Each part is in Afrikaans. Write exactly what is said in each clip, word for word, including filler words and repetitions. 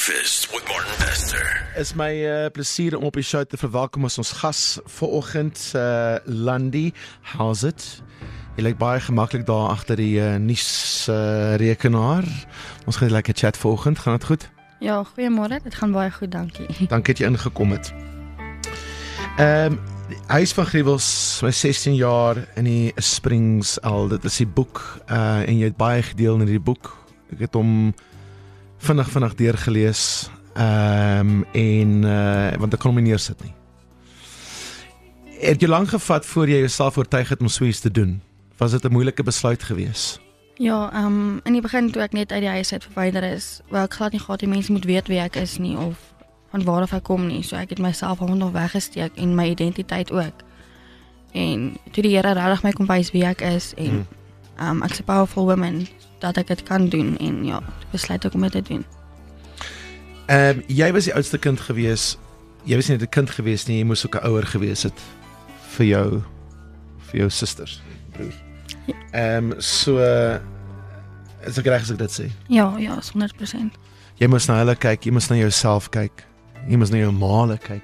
Breakfast with Martin Bester. Is my uh, plesier om op die show te verwelkom as ons gas vanoggend, uh, Landi. How's it? Jy lyk baie gemaklik daar agter die uh, nuus uh, rekenaar. Ons gaan lekker chat vanoggend, gaan dit goed? Ja, goeiemôre, dit gaan baie goed, dankie. Dankie dat jy ingekom het. Ehm um, Huis van Gruwels, my sestien jaar in die Springs al, dit is die boek, uh, en jy het baie gedeel in die boek. Ek het hom vinnig vinnig deurgelees, um, en, uh, want ek kon hom nie neersit nie. Het jy lang gevat voor jy jouself oortuig het om so iets te doen? Was dit 'n moeilike besluit gewees? Ja, um, in die begin toe ek net uit die huis uit verwyder is, wou ek glad nie gehad die mense moet weet wie ek is nie, of van waar af ek kom nie, so ek het myself al nog weggesteek en my identiteit ook. En toe die Here regtig my kom wys wie ek is, en hmm. um, ek's 'n powerful woman, dat ek dit kan doen, en ja, besluit ek om dit te doen. Um, jy was die oudste kind gewees, jy was nie net 'n kind gewees nie, jy moes ook 'n ouer gewees het vir jou, vir jou susters, broer. Ja. Um, so, uh, is ek reg as ek dit sê? Ja, ja, honderd persent. Jy moes na hulle kyk, jy moes na jouself kyk, jy moes na jou maale kyk.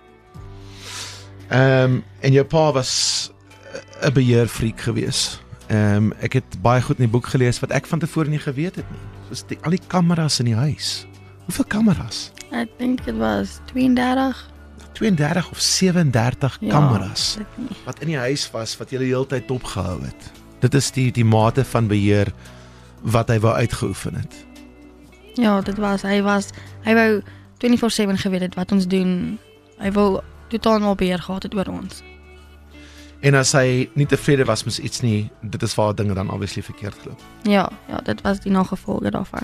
Um, en jou pa was 'n beheerfreak gewees. Um, ek het baie goed in die boek gelees wat ek van tevore nie geweet het nie. Soos die, al die kameras in die huis. Hoeveel kameras? Ek dink dit was tweeëndertig. tweeëndertig of sewendertig Ja, kameras weet nie. wat in die huis was, wat jy die hele tyd opgehou het. Dit is die, die mate van beheer wat hy wou uitgeoefen het. Ja, dit was, hy was, hy wou twenty-four seven geweet het wat ons doen. Hy wou totaal mal beheer gehad het oor ons. En as hy nie tevrede was met iets nie, dit is waar dinge dan obviously verkeerd geloop. Ja, ja, dit was die nagevolge daarvan.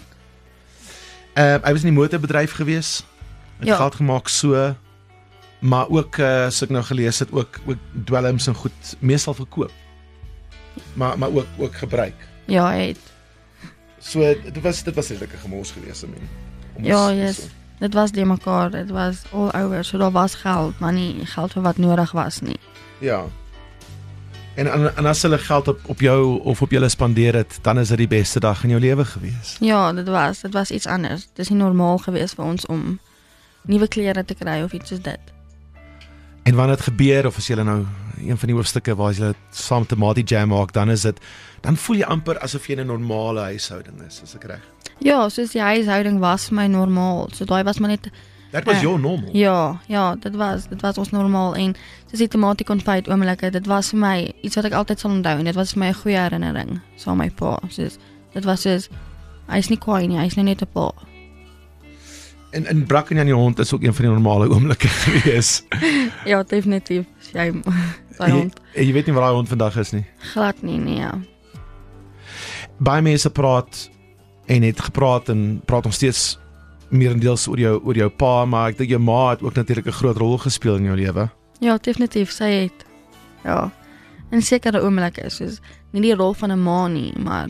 Uh, hy was in die motorbedryf gewees, het Ja. geld gemaak so, maar ook, uh, as ek nou gelees het, ook, ook dwelms en goed, meestal verkoop, maar, maar ook, ook gebruik. Ja, hy het, So, dit was, dit was redelijk 'n gemors gewees, I mean, om ja, ons- yes, so. dit was die mekaar, dit was all over, so daar was geld, maar nie geld vir wat nodig was nie. Ja. En, en, en as hulle geld op, op jou of op julle spandeer het, dan is dit die beste dag in jou lewe gewees. Ja, dit was, dit was iets anders. Dit is nie normaal gewees vir ons om nuwe klere te kry of iets soos dit. En wanneer dit gebeur, of as jy nou een van die hoofstukke waar jy saam tomatie jam maak, dan is dit, dan voel jy amper asof jy in 'n normale huishouding is, is ek reg? Ja, soos die huishouding was vir my normaal, so daai was maar net, Dat was Ja. jou normal. ja, ja, dit was, dit was ons normaal, en soos die tomatie konfyt oomblikke, dit was vir my iets wat ek altyd sal onthou, en dit was vir my 'n goeie herinnering, saam met my pa, soos, dit was soos, hy is nie kwaai nie, hy is nou net 'n pa. En, en Brak en Jan die hond is ook een van die normale oomblikke gewees. Ja, definitief, jy, daai jy, hond, jy weet nie waar daai hond vandag is nie. glad nie, nee, ja. Baie mense praat en het gepraat en praat nog steeds meerendeels oor jou, oor jou pa, maar ek dink jou ma het ook natuurlik 'n groot rol gespeel in jou lewe. Ja, definitief, sy het, ja, in sekere oomblikke, soos, nie die rol van 'n ma nie, maar,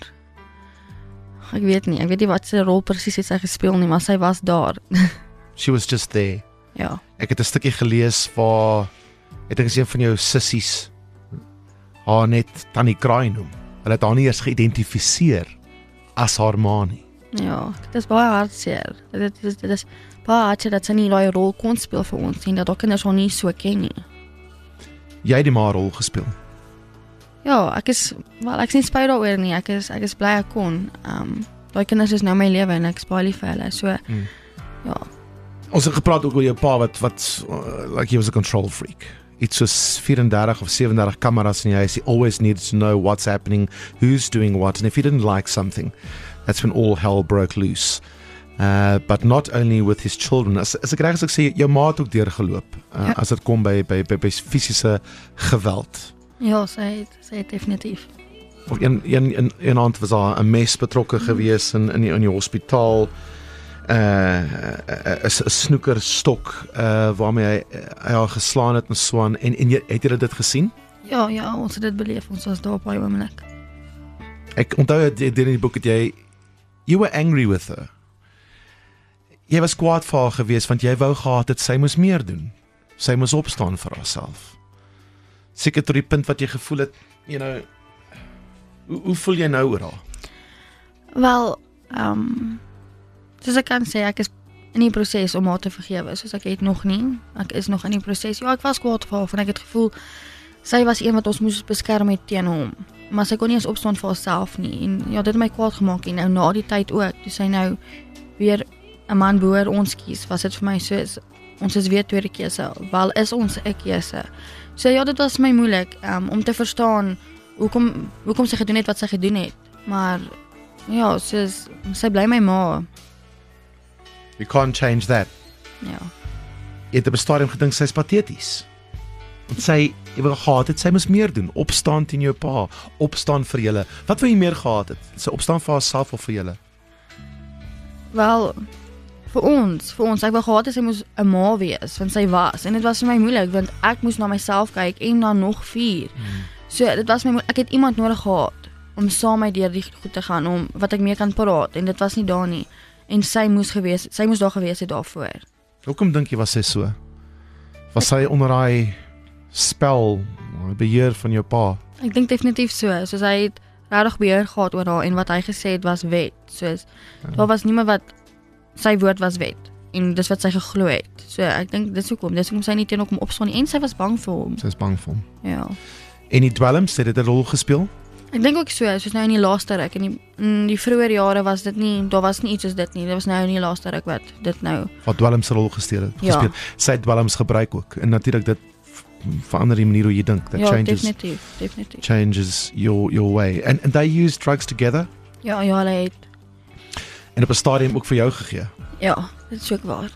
ek weet nie, ek weet nie wat sy rol presies het sy gespeel nie, maar sy was daar, She was just there. ja. Ek het 'n stukkie gelees waar, ek dink is een van jou sissies haar net Tannie Kraai noem. Hulle het haar nie eers geïdentifiseer as haar ma nie. Ja, dit is baie hartseer. Dit is, dit is baie hartseer dat sy nie daai rol kon speel vir ons en dat haar kinders haar nie so ken nie. Jy het die ma rol gespeel. Ja, ek is, wel, ek is nie spyt daaroor nie, ek is, ek is bly ek kon. Um, daai kinders is nou my lewe en ek is baie lief vir hulle, so, Hmm. ja. Ons het gepraat ook oor jou pa wat, wat uh, like he was a control freak. Iets soos vierendertig of sewendertig kameras in die huis. He always needed to know what's happening, who's doing what, and if he didn't like something, that's when all hell broke loose. Uh, but not only with his children. As, as ek reg as ek sê, jou ma het ook deurgeloop, uh, Ja. as dit kom by, by, by, by fisiese geweld. Ja, sy het, sy het definitief. Of een, een, een, een aand was daar 'n mes betrokke gewees in, in, die, in die hospitaal, uh, 'n snoekerstok, uh, waarmee hy, hy haar geslaan het en so aan, en, en jy, het jy dit gesien? Ja, ja, ons het dit beleef, ons was daar op daai oomblik. Ek onthou dat jy in die boek het jy, you were angry with her. Jy was kwaad vir haar gewees, want jy wou gehad het sy moes meer doen. Sy moes opstaan vir haarself. Seker tot die punt wat jy gevoel het, you know, hoe, hoe voel jy nou oor haar? Wel, ehm um, soos ek kan sê, ek is in die proses om haar te vergewe, soos ek het nog nie, ek is nog in die proses, ja, ek was kwaad vir haar, en ek het gevoel, sy was een wat ons moes beskerm het teen hom, maar sy kon nie eens opstaan vir haarself nie, en ja, dit het my kwaad gemaak, en nou na die tyd ook, toe sy nou weer 'n man behoor ons kies, was dit vir my soos, ons is weer tweede keuse, wel is ons 'n keuse. So ja, dit was my moeilik, um, om te verstaan, hoekom, hoekom sy gedoen het wat sy gedoen het, maar ja, soos, sy bly my ma. You can't change that. Ja. Jy het op 'n stadium gedink sy is pateties. Want sy, jy wil gehad het, sy moes meer doen, opstaan teen jou pa, opstaan vir julle. Wat wou jy meer gehad het? Sy opstaan vir haarself of vir julle? Wel, vir ons, vir ons, ek wou gehad het sy moes 'n ma wees, want sy was, en dit was vir my moeilik, want ek moes na myself kyk, en na nog vier. Hmm. So, dit was my moeilik, ek het iemand nodig gehad, om saam my deur die goed te gaan, om wat ek mee kan praat, en dit was nie daar nie, en sy moes gewees, sy moes daar gewees het daarvoor. Hoekom dink jy was sy so? Was sy onder daai spel, beheer van jou pa? Ek dink definitief so, soos hy het regtig beheer gehad oor haar, en wat hy gesê het was wet, soos, ja. Daar was niemand wat, sy woord was wet, en dis wat sy geglo het, so ek dink, dis hoekom, dis hoekom sy nie teen hom opstaan nie, en sy was bang vir hom. Sy is bang vir hom. Ja. En die dwelms, het dit 'n rol gespeel? Ek dink ook so, soos nou in die laaste ruk, in die, in die vroeër jare was dit nie, daar was nie iets soos dit nie, dit was nou in die laaste ruk wat dit nou... Wat dwelms 'n rol gesteel het, ja. gespeel. Sy het dwelms gebruik ook, en natuurlik dit verander die manier hoe jy dink, that ja, changes, definitief, definitief. changes your, your way. And, and they use drugs together? Ja, ja, hulle het. En op 'n stadium ook vir jou gegee? Ja, dit is ook waar.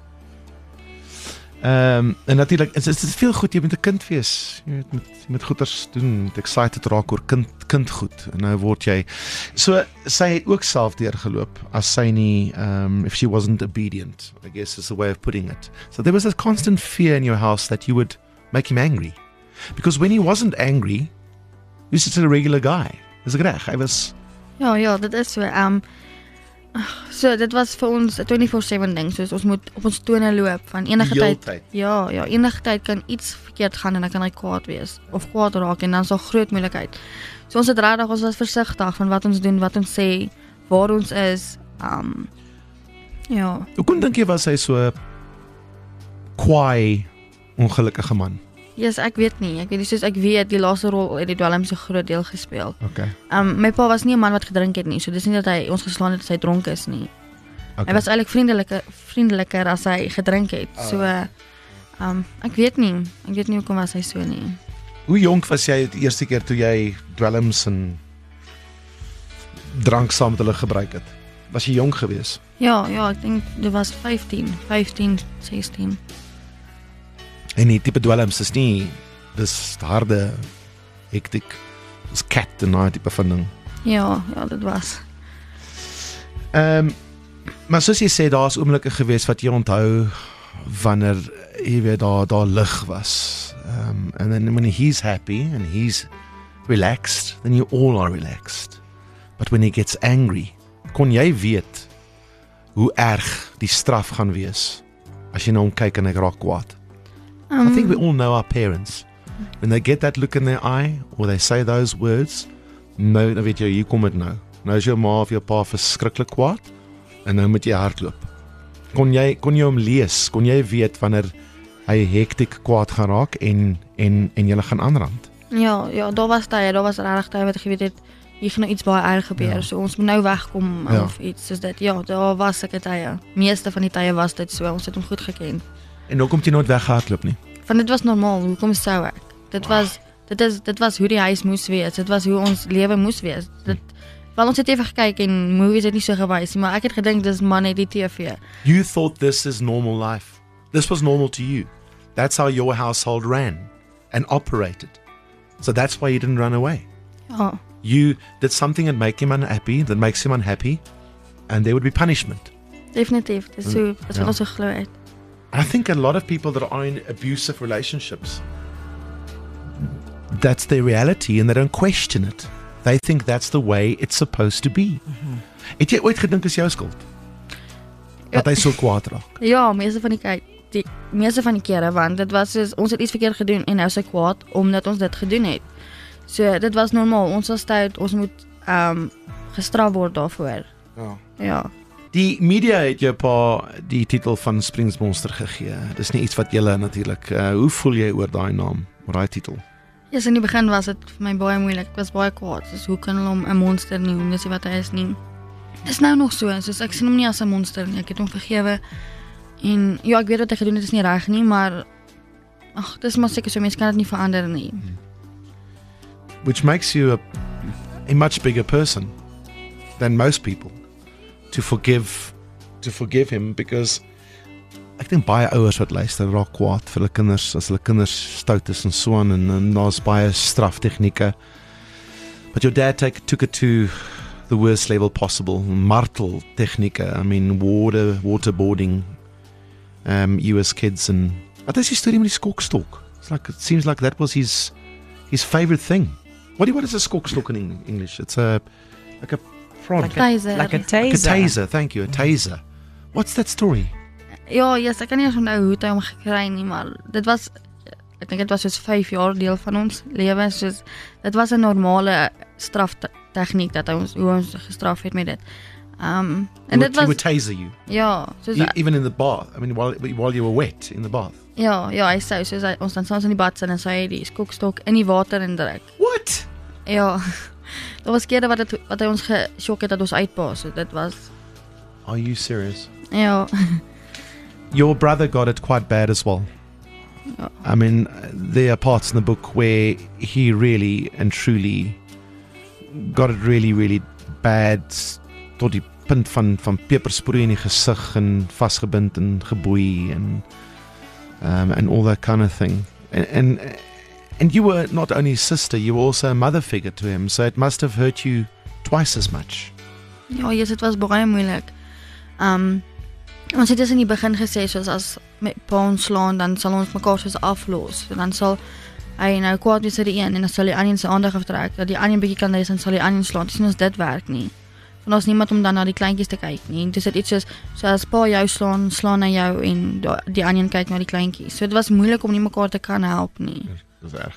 Ehm um, en natuurlik is dit veel goed, jy moet 'n kind wees. Jy moet jy moet goeders doen, met excited raak oor kind kindgoed. En nou word jy so sy het ook self deurgeloop as sy nie um if she wasn't obedient, I guess is the way of putting it. So there was a constant fear in your house that you would make him angry. Because when he wasn't angry, he was just a regular guy. Dis reg, hy was Ja, ja, dit is so. Um So, dit was vir ons 'n twenty-four seven ding, soos ons moet op ons tone loop van enige tyd. tyd. Ja, ja, enige tyd kan iets verkeerd gaan en dan kan hy kwaad wees of kwaad raak en dan is daar groot moeilikheid. So ons het regtig, ons was versigtig van wat ons doen, wat ons sê, waar ons is. Um ja. Hoekom dink jy was hy so kwaai, ongelukkige man? Yes, ek weet nie. Ek weet nie, soos ek weet die laaste rol het die dwelm so groot deel gespeel. Okay. Um my pa was nie 'n man wat gedrink het nie, so dis nie dat hy ons geslaan het as hy dronk is nie. Okay. Hy was eintlik vriendeliker vriendeliker as hy gedrink het. Oh. So uh, um ek weet nie. Ek weet nie hoekom was hy so nie. Hoe jonk was jy die eerste keer toe jy dwelms en drank saam met hulle gebruik het? Was jy jonk geweest? Ja, ja, ek dink dit was fifteen, sixteen. En die tipe dwelms is nie, dis harde, hektiek, dis cat en daai tipe van ding. Ja, ja, dit was. Ehm, um, maar soos jy sê, daar is oomblikke gewees wat jy onthou, wanneer, jy weet, daar, daar lig was. Um, and then when he's happy, and he's relaxed, then you all are relaxed. But when he gets angry, kon jy weet, hoe erg die straf gaan wees, as jy na hom kyk en hy raak kwaad. Um, I think we all know our parents. When they get that look in their eye, or they say those words, nou, dan weet jy, hier kom het nou. Nou is jou ma of jou pa verskriklik kwaad, en nou moet jy hardloop. Kon jy, kon jy hom lees, kon jy weet wanneer hy hektiek kwaad gaan raak, en, en, en jylle gaan aanrand? Ja, ja, daar was tye, daar was regtig tye wat ek geweet het, hier gaan nou iets baie erg gebeur, ja. So ons moet nou wegkom, ja. Of iets soos dit. Ja, daar was ek tye. Meeste van die tye was dit so, ons het hom goed geken. En hoekom het jy nooit weggehardloop nie? Want dit was normaal, hoekom sou ek? Dit was, dit is, dit was hoe die huis moes wees, dit was hoe ons lewe moes wees. Dit, wel ons het even gekyk en movies het nie so gewys, maar ek het gedink dis man net die T V. You thought this is normal life. This was normal to you. That's how your household ran and operated. So that's why you didn't run away. Ja. You did something that make him unhappy, that makes him unhappy, and there would be punishment. Definitief, dis so, dis ja. wat ons so glo het. I think a lot of people that are in abusive relationships, that's their reality and they don't question it. They think that's the way it's supposed to be. Mm-hmm. Het jy ooit gedink is jou skuld? Dat ja. Hy so kwaad raak? Ja, meeste van die kyk, die meeste van die kere, want dit was soos, ons het iets verkeerd gedoen en nou is hy kwaad omdat ons dit gedoen het. So dit was normaal, ons was tyd, ons moet um, gestraf word daarvoor. Ja. Ja. Die media het jou pa die titel van Springs Monster gegee. Dis nie iets wat julle natuurlik. Uh, hoe voel jy oor daai naam, oor daai titel? Ja, in die begin was dit vir my baie moeilik. Ek was baie kwaad. Dus hoe kan hulle hom 'n monster noem? Dis nie wat hy is nie. Dis nou nog so, soos ek sien hom nie as 'n monster nie. Ek het hom vergewe. En ja, ek weet wat hy gedoen het is nie reg nie, maar ag, dis maar seker so, mense kan dit nie verander nie. Which makes you a, a much bigger person than most people to forgive to forgive him, because ek dink baie ouers wat luister raak kwaad vir hulle kinders as hulle kinders stout is en so aan, en, en daar's baie straftegnieke. But your dad take, took it to the worst level possible. Martel tegnieke, I mean water waterboarding um you as kids, and wat is die storie met die skokstok? It's like, it seems like that was his his favorite thing. What do you, what is a skokstok in English? It's a like a prod. Like taser. Like a Like a taser. taser, thank you, a taser. What's that story? Ja, yes, ek kan nie eens onthou hoe het hy hom gekry nie, maar dit was, ek dink dit was soos vyf jaar deel van ons lewe, soos, dit was 'n normale straftegniek dat hy ons, hoe ons gestraf het met dit. Um, en He dit would, he was, would taser you, ja, soos, e- even in the bath. I mean, while while you were wet in the bath. ja, ja, hy sou, soos hy, ons dan soms in die bad sit en sy het die skokstok in die water indruk. What? Ja, daar was kere wat, het, wat hy ons gesjok het dat ons uitpaas, so dit was, Are you serious? ja, Your brother got it quite bad as well. Ja. I mean, there are parts in the book where he really and truly got it really, really bad, tot die punt van, van pepersproei in die gesig en vastgebind en geboei en um, and all that kind of thing. And, and and you were not only a sister, you were also a mother figure to him, so it must have hurt you twice as much. ja, yes, dit was baie moeilik. Um, ons het dus in die begin gesê, soos as met pa ons slaan, dan sal ons mekaar soos aflos. Dan sal hy nou kwaad wees vir die een, en dan sal die ander sy aandag aftrek, dat die ander bietjie kan lees, en sal die ander slaan. Dis nie ons dit werk nie. Want daar's niemand om dan na die kleintjies te kyk nie. En dis dit iets soos, so as pa jou slaan, slaan hy jou, en die ander kyk na die kleintjies. So dit was moeilik om nie mekaar te kan help nie. Dis erg.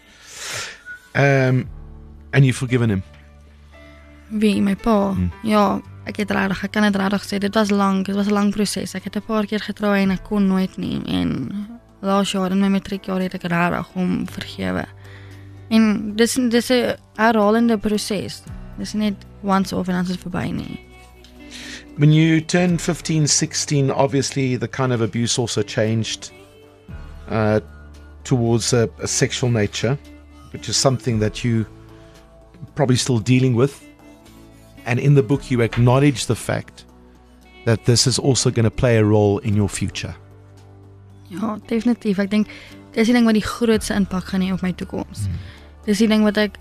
Um, and you've forgiven him. Wie, my pa? Hmm. Ja, ek het regtig, ek kan dit regtig sê, dit was lank, dit was 'n lang proses. Ek het 'n paar keer getrooi en ek kon nooit nie, en laas jaar in my matriekjaar het ek regtig hom vergewe. En dis dis 'n herhalende proses. Dis nie net once off en dan is dit verby nie. When you turned fifteen, sixteen, obviously the kind of abuse also changed uh, towards a, a sexual nature, which is something that you probably still dealing with. And in the book you acknowledge the fact that this is also going to play a role in your future. Ja, definitief. Ek dink dis die ding wat die grootste impak gaan hê op my toekoms. Mm. Dis die ding wat ek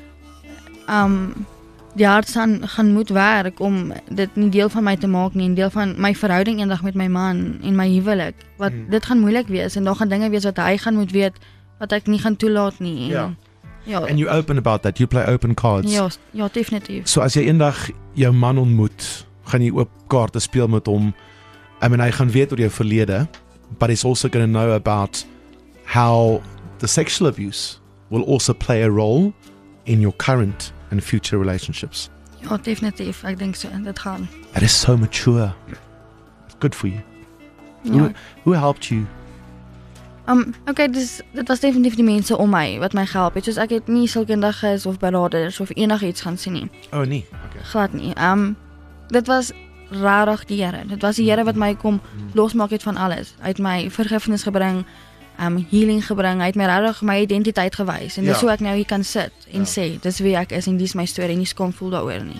um die hart aan gaan moet werk om dit nie deel van my te maak nie, en deel van my verhouding eendag met my man en my huwelik. Wat mm. dit gaan moeilik wees, en daar gaan dinge wees wat hy gaan moet weet wat ek nie gaan toelaat nie. En, Ja. Ja. And you open about that, you play open cards. Ja, ja, definitief. So as jy eendag jou man ontmoet, gaan jy oop kaarte speel met hom. I mean, hy gaan weet oor jou verlede, but he's also going to know about how the sexual abuse will also play a role in your current and future relationships. Ja, definitief. Ek dink so, dit gaan. That is so mature. It's good for you. Ja. Who, who helped you? Um, okay, dis, dit was definitief die mense om my wat my gehelp het. Soos ek het nie sielkundiges of beraders of enigiets gaan sien nie. Oh nee, okay. Glad nie. Um, dit was rarig die Here. Dit was die Here wat my kom losmaak het van alles. Hy het my vergifnis gebring, um, healing gebring. Hy het my rarig my identiteit gewys. En dis Ja. hoe ek nou hier kan sit en Ja. sê, dis wie ek is en dis my storie en nie skam voel daaroor nie.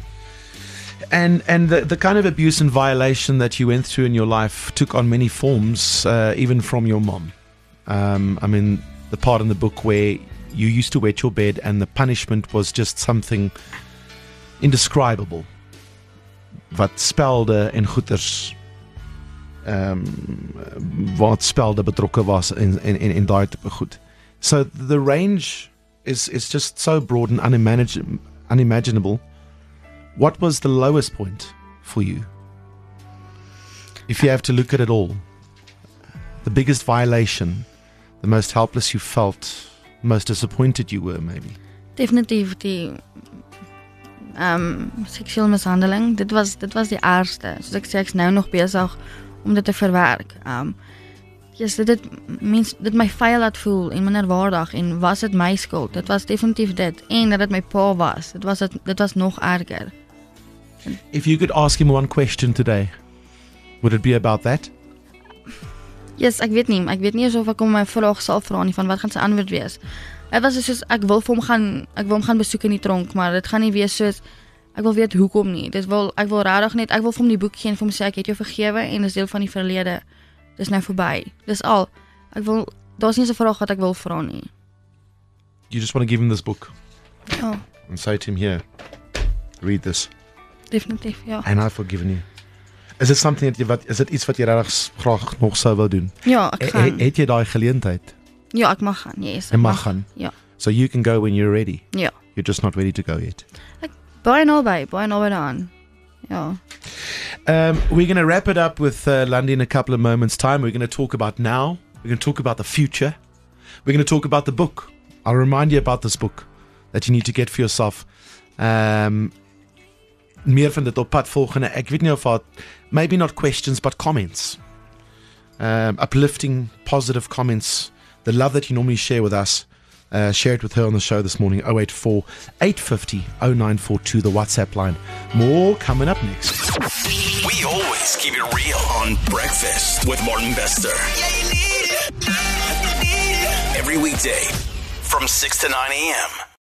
And and the, the kind of abuse and violation that you went through in your life took on many forms, uh, even from your mom. Um, I mean, the part in the book where you used to wet your bed and the punishment was just something indescribable. Wat spelde en goeters, um, wat spelde betrokke was in, in, in, in daai tipe goed. So the range is, is just so broad and unimagin- unimaginable. What was the lowest point for you? If you have to look at it all, the biggest violation, the most helpless you felt, most disappointed you were maybe. Definitief die um, seksuele mishandeling. Dit was, dit was die ergste. Soos ek sê, ek's nou nog besig om dit te verwerk. Um, yes, dit het mens, dit my vuil laat voel en minderwaardig en was dit my skuld? Dit was definitief dit. En dat dit my pa was. Dit was, dit, dit was nog erger. If you could ask him one question today, would it be about that? Yes, ek weet nie. Ek weet nie eens of ek hom my vraag sal vra nie van wat gaan sy antwoord wees. Dit was soos ek wil vir hom gaan ek wil hom gaan besoek in die tronk, maar dit gaan nie wees soos ek wil weet hoekom nie. Dit wil ek wil regtig net ek wil vir hom die boek gee en vir hom sê ek het jou vergewe en dis deel van die verlede. Dis nou verby. Dis al. Ek wil daar's nie 'n vraag wat ek wil vra nie. You just want to give him this book. Ja, And say to him, here, read this. definitief, ja. And I've forgiven you. Is dit something dat jy wat is dit iets wat jy regtig graag nog sou wou doen? Ja, ek He- gaan. he- Het jy daai geleentheid? Ja, ek mag gaan. Yes. Jy ek mag gaan. Ja. So you can go when you're ready. Ja. You're just not ready to go yet. Baie naby, baie naby daaraan. Ja. Um, we're going to wrap it up with uh, Lundy in a couple of moments' time. We're going to talk about now. We're going to talk about the future. We're going to talk about the book. I'll remind you about this book that you need to get for yourself. Um, meer van dit op pad volgende. Ek weet nie of wat, maybe not questions, but comments. Um, uplifting, positive comments. The love that you normally share with us. Uh, share it with her on the show this morning. oh eight four, eight five zero, oh nine four two, the WhatsApp line. More coming up next. We always keep it real on Breakfast with Martin Bester. Every weekday from six to nine a.m.